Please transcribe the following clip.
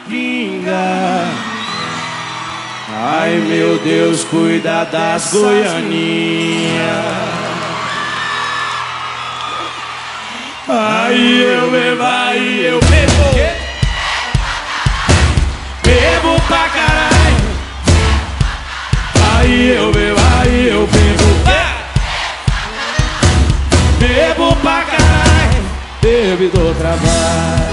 pinga. Ai meu Deus, cuida das goianinhas. Aí eu bebo, aí eu bebo. Bebo pra caralho. Aí eu bebo, aí eu bebo. Bebo pra caralho. Bebo do trabalho.